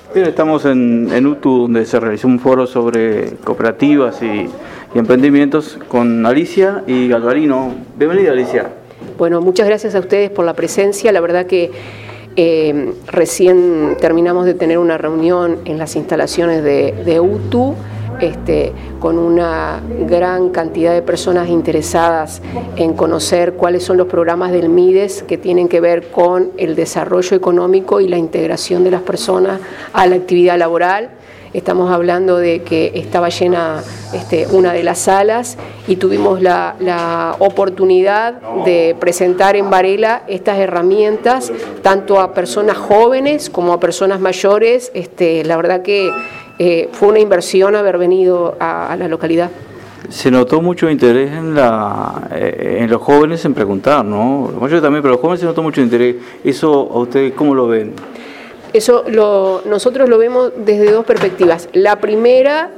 Bien, estamos en UTU, donde se realizó un foro sobre cooperativas y emprendimientos con Alicia y Galvarino. Bienvenida, Alicia. Bueno, muchas gracias a ustedes por la presencia. La verdad que recién terminamos de tener una reunión en las instalaciones de UTU, con una gran cantidad de personas interesadas en conocer cuáles son los programas del MIDES que tienen que ver con el desarrollo económico y la integración de las personas a la actividad laboral. Estamos hablando de que estaba llena una de las salas y tuvimos la oportunidad de presentar en Varela estas herramientas tanto a personas jóvenes como a personas mayores. La verdad que fue una inversión haber venido a la localidad. Se notó mucho interés en los jóvenes en preguntar, ¿no? Los mayores también, pero los jóvenes se notó mucho interés. ¿Eso a ustedes cómo lo ven? Eso nosotros lo vemos desde dos perspectivas. La primera,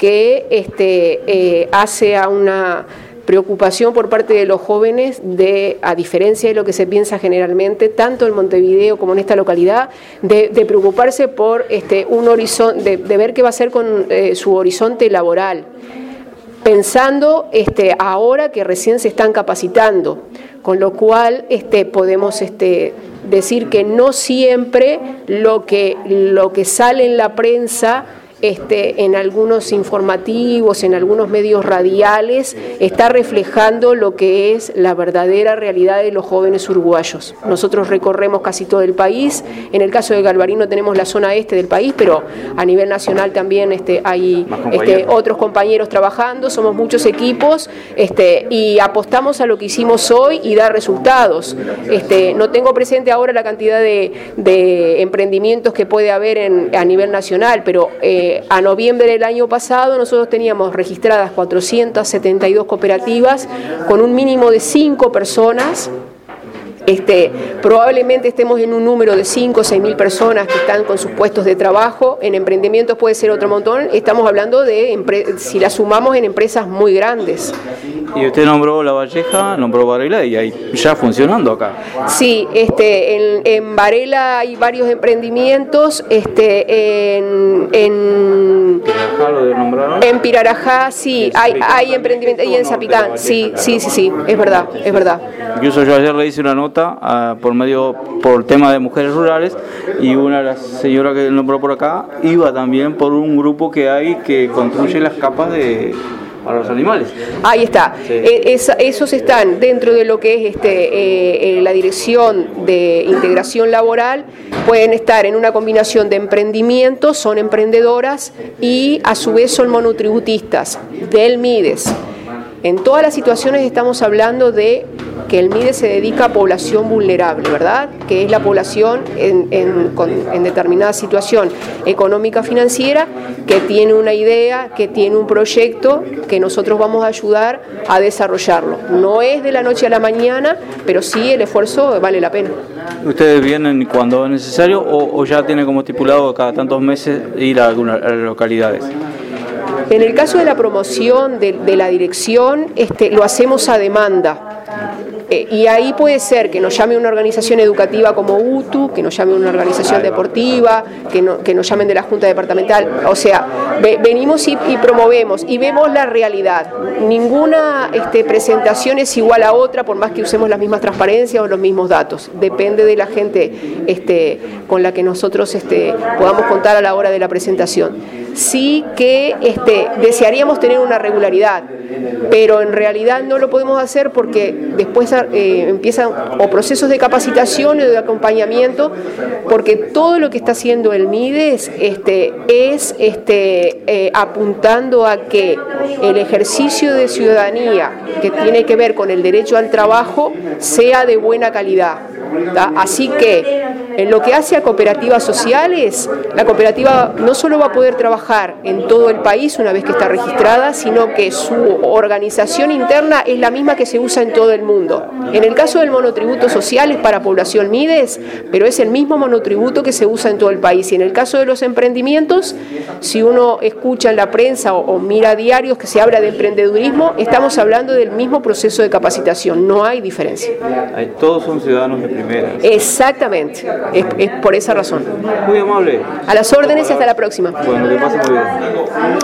que hace a una preocupación por parte de los jóvenes a diferencia de lo que se piensa generalmente, tanto en Montevideo como en esta localidad, de preocuparse por un horizonte, de ver qué va a hacer con su horizonte laboral, pensando ahora que recién se están capacitando, con lo cual podemos decir que no siempre lo que sale en la prensa, en algunos informativos, en algunos medios radiales, está reflejando lo que es la verdadera realidad de los jóvenes uruguayos. Nosotros recorremos casi todo el país. En el caso de Galvarino tenemos la zona este del país, pero a nivel nacional también hay otros compañeros trabajando, somos muchos equipos, y apostamos a lo que hicimos hoy y da resultados. No tengo presente ahora la cantidad de emprendimientos que puede haber a nivel nacional, pero a noviembre del año pasado nosotros teníamos registradas 472 cooperativas con un mínimo de 5 personas. Probablemente estemos en un número de 5 o 6 mil personas que están con sus puestos de trabajo. En emprendimientos puede ser otro montón. Estamos hablando si la sumamos, en empresas muy grandes. Y usted nombró La Valleja, nombró Varela y ahí ya funcionando acá. Sí, en Varela hay varios emprendimientos, en Pirarajá sí, hay emprendimientos, y en Zapicán, sí, es verdad. Incluso yo ayer le hice una nota por tema de mujeres rurales, y una de las señoras que nombró por acá iba también por un grupo que hay que construye las capas para los animales. Ahí está. Sí. Esos están dentro de lo que es la Dirección de Integración Laboral. Pueden estar en una combinación de emprendimientos, son emprendedoras y a su vez son monotributistas del MIDES. En todas las situaciones estamos hablando de que el MIDES se dedica a población vulnerable, ¿verdad? Que es la población en determinada situación económica financiera, que tiene una idea, que tiene un proyecto, que nosotros vamos a ayudar a desarrollarlo. No es de la noche a la mañana, pero sí el esfuerzo vale la pena. ¿Ustedes vienen cuando es necesario o ya tienen como estipulado cada tantos meses ir a algunas localidades? En el caso de la promoción de la dirección, lo hacemos a demanda. Y ahí puede ser que nos llame una organización educativa como UTU, que nos llame una organización deportiva, que nos llamen de la Junta Departamental. O sea, venimos y promovemos y vemos la realidad. Ninguna presentación es igual a otra, por más que usemos las mismas transparencias o los mismos datos. Depende de la gente con la que nosotros podamos contar a la hora de la presentación. Sí que desearíamos tener una regularidad, pero en realidad no lo podemos hacer porque después empiezan o procesos de capacitación o de acompañamiento, porque todo lo que está haciendo el MIDES es apuntando a que el ejercicio de ciudadanía que tiene que ver con el derecho al trabajo sea de buena calidad. ¿tá? Así que en lo que hace a cooperativas sociales, la cooperativa no solo va a poder trabajar en todo el país una vez que está registrada, sino que su organización interna es la misma que se usa en todo el mundo. En el caso del monotributo social es para población MIDES, pero es el mismo monotributo que se usa en todo el país. Y en el caso de los emprendimientos, si uno escucha en la prensa o mira diarios que se habla de emprendedurismo, estamos hablando del mismo proceso de capacitación, no hay diferencia. Todos son ciudadanos de primera. primeras. Exactamente, es por esa razón. Muy amable. A las órdenes y hasta la próxima. Bueno, que pase muy bien.